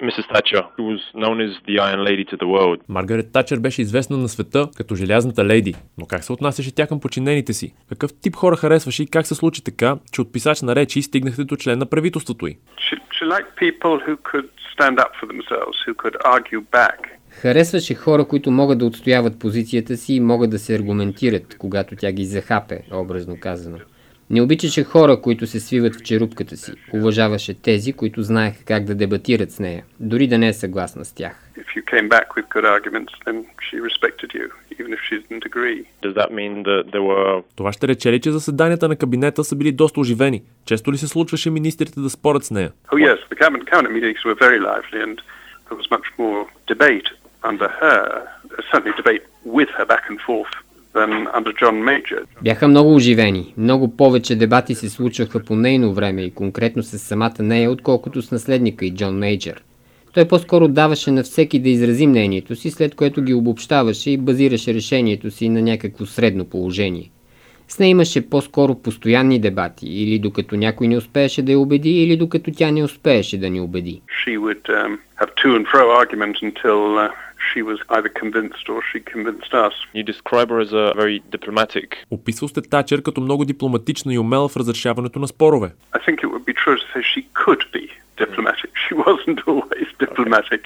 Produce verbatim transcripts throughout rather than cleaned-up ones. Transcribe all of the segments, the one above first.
Мисис Thatcher was known as the Iron Lady to the world. Маргарет Тачър беше известна на света като желязната леди, но как се отнасяше тя към подчинените си? Какъв тип хора харесваше и как се случи така, че от писач на речи стигнахте до член на правителството й? She, she liked people who could stand up for themselves, who could argue back. Харесваше хора, които могат да отстояват позицията си и могат да се аргументират, когато тя ги захапе, образно казано. Не обичаше хора, които се свиват в черупката си. Уважаваше тези, които знаеха как да дебатират с нея, дори да не е съгласна с тях. If you came back with good arguments, then she respected you, even if she didn't agree. Does that mean that there were... Това ще рече ли, че заседанията на кабинета са били доста оживени? Често ли се случваше министрите да спорят с нея? Oh yes, the cabinet, cabinet meetings were very lively and there was much more debate under her, certainly debate with her back and forth than under John Major. Бяха много оживени. Много повече дебати се случваха по нейно време и конкретно с самата нея, отколкото с наследника и Джон Мейджър. Той по-скоро даваше на всеки да изрази мнението си, след което ги обобщаваше и базираше решението си на някакво средно положение. С нея имаше по-скоро постоянни дебати, или докато някой не успееше да я убеди, или докато тя не успееше да ни убеди. She would um, have to and fro argument until uh, she was either convinced or she convinced us. You describe her as a very diplomatic. Описвал сте Тачър като много дипломатична и умела в разрешаването на спорове. I think it would be true to say she could be diplomatic. She wasn't always diplomatic.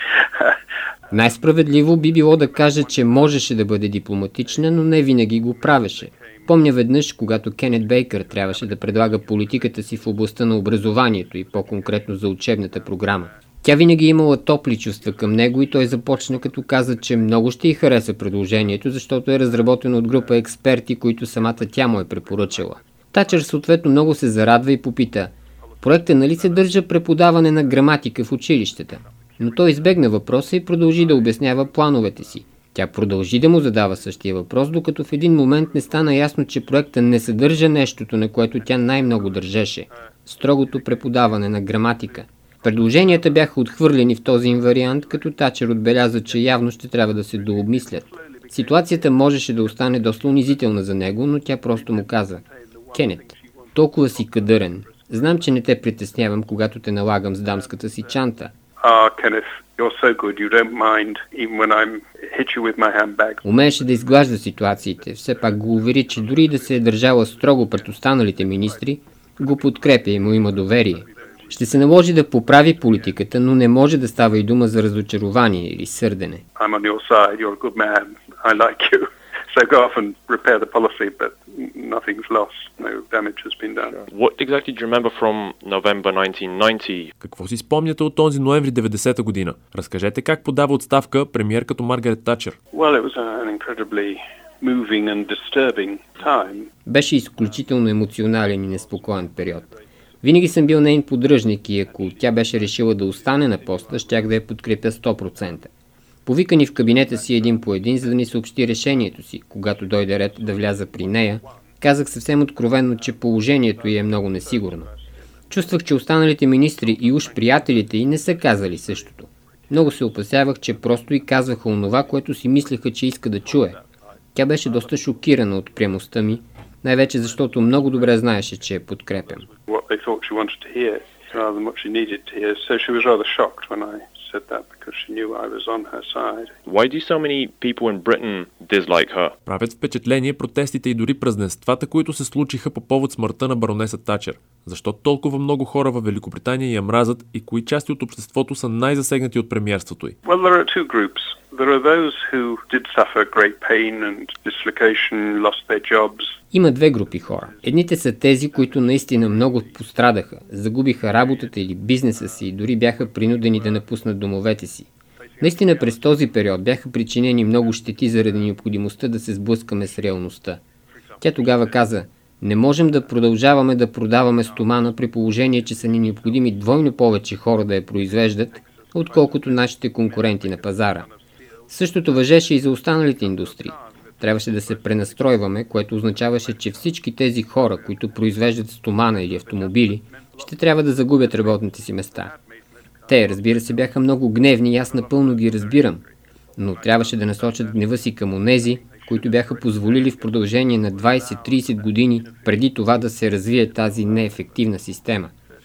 Най-справедливо би било да кажа, че можеше да бъде дипломатична, но не винаги го правеше. Помня веднъж, когато Кенет Бейкър трябваше да предлага политиката си в областта на образованието и по-конкретно за учебната програма. Тя винаги имала топли чувства към него и той започна като каза, че много ще й хареса предложението, защото е разработено от група експерти, които самата тя му е препоръчала. Тачър съответно много се зарадва и попита: проектът нали съдържа преподаване на граматика в училищата? Но той избегна въпроса и продължи да обяснява плановете си. Тя продължи да му задава същия въпрос, докато в един момент не стана ясно, че проектът не съдържа нещото, на което тя най-много държеше – строгото преподаване на граматика. Предложенията бяха отхвърлени в този им вариант, като Тачър отбеляза, че явно ще трябва да се дообмислят. Ситуацията можеше да остане доста унизителна за него, но тя просто му каза: Кенет, толкова си кадърен. Знам, че не те притеснявам, когато те налагам с дамската си чанта. Ah, Kenneth, you're so good. You don't mind even when I'm hit you with my handbag. Умееше да изглажда ситуациите. Все пак го увери, че дори да се е държала строго пред останалите министри, го подкрепя и му има доверие. Ще се наложи да поправи политиката, но не може да става и дума за разочарование или сърдене. I'm on your side. You're a good man. I like you. So go off and repair the policy, but nothing's lost. No damage has been done. What exactly do you remember from November nineteen ninety? Какво си спомняте от този ноември деветдесета година? Разкажете как подава отставка премиер като Маргарет Тачър. Well, it was an incredibly moving and disturbing time. Беше изключително емоционален и неспокоен период. Винаги съм бил нейн поддръжник и ако тя беше решила да остане на поста, щях да я подкрепя сто процента. Повикани в кабинета си един по един, за да ни съобщи решението си. Когато дойде ред да вляза при нея, казах съвсем откровенно, че положението й е много несигурно. Чувствах, че останалите министри и уж приятелите й не са казали същото. Много се опасявах, че просто й казваха онова, което си мислеха, че иска да чуе. Тя беше доста шокирана от прямостта ми, най-вече защото много добре знаеше, че я подкрепям. What they thought she wanted to hear rather than what she needed to hear. So she was rather shocked when I said that because she knew I was on her side. Why do so many people in Britain dislike her? Правят впечатление протестите и дори празненствата, които се случиха по повод смъртта на баронеса Тачър. Защо толкова много хора във Великобритания я мразят и кои части от обществото са най-засегнати от премиерството й? Well, there are two groups. There are those who did suffer great pain and dislocation, lost their jobs. Има две групи хора. Едните са тези, които наистина много пострадаха, загубиха работата или бизнеса си и дори бяха принудени да напуснат домовете си. Наистина през този период бяха причинени много щети заради необходимостта да се сблъскаме с реалността. Тя тогава каза: не можем да продължаваме да продаваме стомана при положение, че са ни необходими двойно повече хора да я произвеждат, отколкото нашите конкуренти на пазара. Същото важеше и за останалите индустрии. Трябваше да се пренастройваме, което означаваше, че всички тези хора, които произвеждат стомана или автомобили, ще трябва да загубят работните си места. Те, разбира се, бяха много гневни и аз напълно ги разбирам, но трябваше да насочат гнева си към онези, които бяха позволили в продължение на двайсет-трийсет години преди това да се развие тази неефективна система.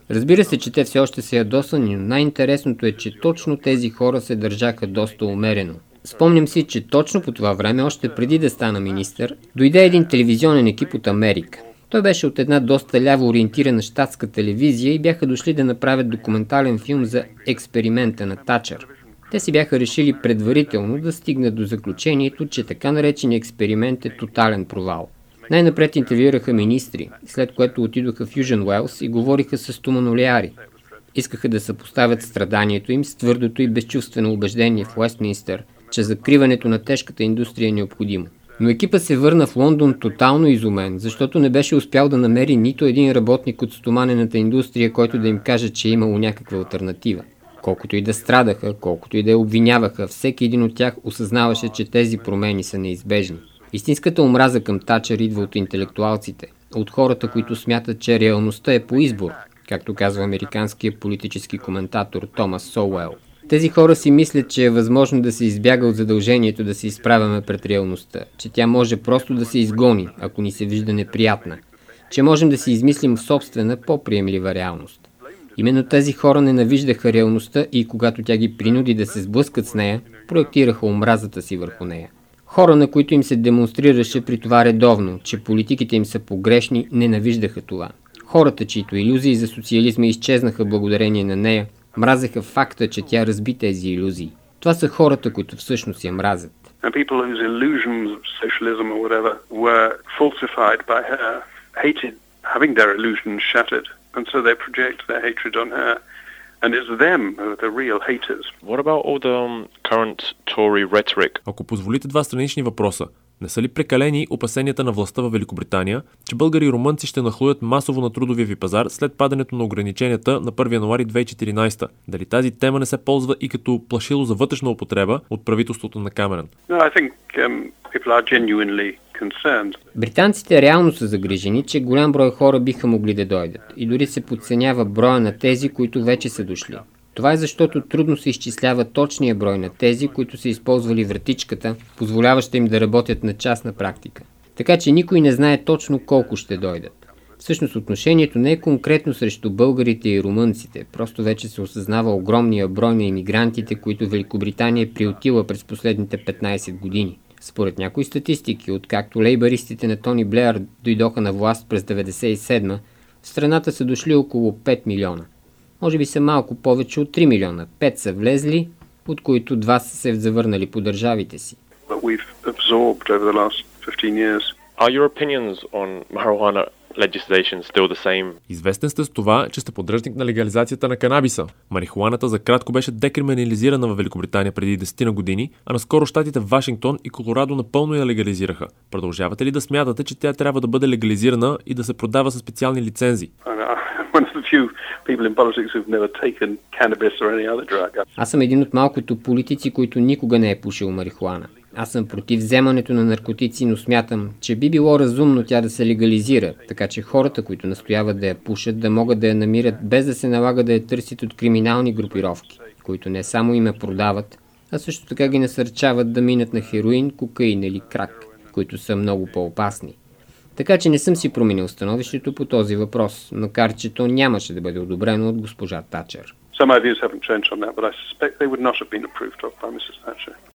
Разбира се, че те все още са ядосани, но най-интересното е, че точно тези хора се държаха доста умерено. Спомням си, че точно по това време, още преди да стана министър, дойде един телевизионен екип от Америка. Той беше от една доста ляво ориентирана щатска телевизия и бяха дошли да направят документален филм за експеримента на Тачър. Те си бяха решили предварително да стигнат до заключението, че така наречен експеримент е тотален провал. Най-напред интервюираха министри, след което отидоха в Южен Уелс и говориха с стоманолиари. Искаха да съпоставят страданието им с твърдото и безчувствено убеждение в Уестминстър, че закриването на тежката индустрия е необходимо. Но екипа се върна в Лондон тотално изумен, защото не беше успял да намери нито един работник от стоманената индустрия, който да им каже, че е имало някаква алтернатива. Колкото и да страдаха, колкото и да я обвиняваха, всеки един от тях осъзнаваше, че тези промени са неизбежни. Истинската омраза към Тачър идва от интелектуалците, от хората, които смятат, че реалността е по избор, както казва американският политически коментатор Томас Соуел. Тези хора си мислят, че е възможно да се избяга от задължението да се изправяме пред реалността, че тя може просто да се изгони, ако ни се вижда неприятна, че можем да си измислим собствена, по-приемлива реалност. Именно тези хора ненавиждаха реалността и когато тя ги принуди да се сблъскат с нея, проектираха омразата си върху нея. Хора, на които им се демонстрираше при това редовно, че политиките им са погрешни, ненавиждаха това. Хората, чието илюзии за социализма изчезнаха благодарение на нея, мразеха факта, че тя разби тези илюзии. Това са хората, които всъщност я мразят. And people whose illusions of socialism or whatever were falsified by her hated having their illusions shattered, and so they project their hatred on her. And it's them who are the real haters. What about all the um, current Tory rhetoric? Ако позволите два странични въпроса. Не са ли прекалени опасенията на властта в Великобритания, че българи и румънци ще нахлуят масово на трудовия ви пазар след падането на ограниченията на първи януари две хиляди и четиринадесета? Дали тази тема не се ползва и като плашило за вътрешна употреба от правителството на Камерън? No, I think um, people are genuinely concerned. Британците реално са загрижени, че голям брой хора биха могли да дойдат и дори се подценява броя на тези, които вече са дошли. Това е защото трудно се изчислява точния брой на тези, които са използвали вратичката, позволяваща им да работят на частна практика. Така че никой не знае точно колко ще дойдат. Всъщност отношението не е конкретно срещу българите и румънците, просто вече се осъзнава огромния брой на имигрантите, които Великобритания е приютила през последните петнадесет години. Според някои статистики, откакто лейбаристите на Тони Блеър дойдоха на власт през деветдесет и седма, в страната са дошли около пет милиона. Може би са малко повече от три милиона. Пет са влезли, от които два са се завърнали по държавите си. Are your opinions on marijuana legislation still the same? Известен сте с това, че сте поддръжник на легализацията на канабиса. Марихуаната за кратко беше декриминализирана в Великобритания преди десет на години, а наскоро щатите Вашингтон и Колорадо напълно я легализираха. Продължавате ли да смятате, че тя трябва да бъде легализирана и да се продава със специални лицензи? Аз съм един от малкото политици, които никога не е пушил марихуана. Аз съм против вземането на наркотици, но смятам, че би било разумно тя да се легализира, така че хората, които настояват да я пушат, да могат да я намират без да се налага да я търсят от криминални групировки, които не само им я продават, а също така ги насърчават да минат на хероин, кокаин или крак, които са много по-опасни. Така че не съм си променил становището по този въпрос, макар че то нямаше да бъде одобрено от госпожа Тачър. Some ideas haven't changed on that, but I suspect they would not have been approved of by Missus Thatcher.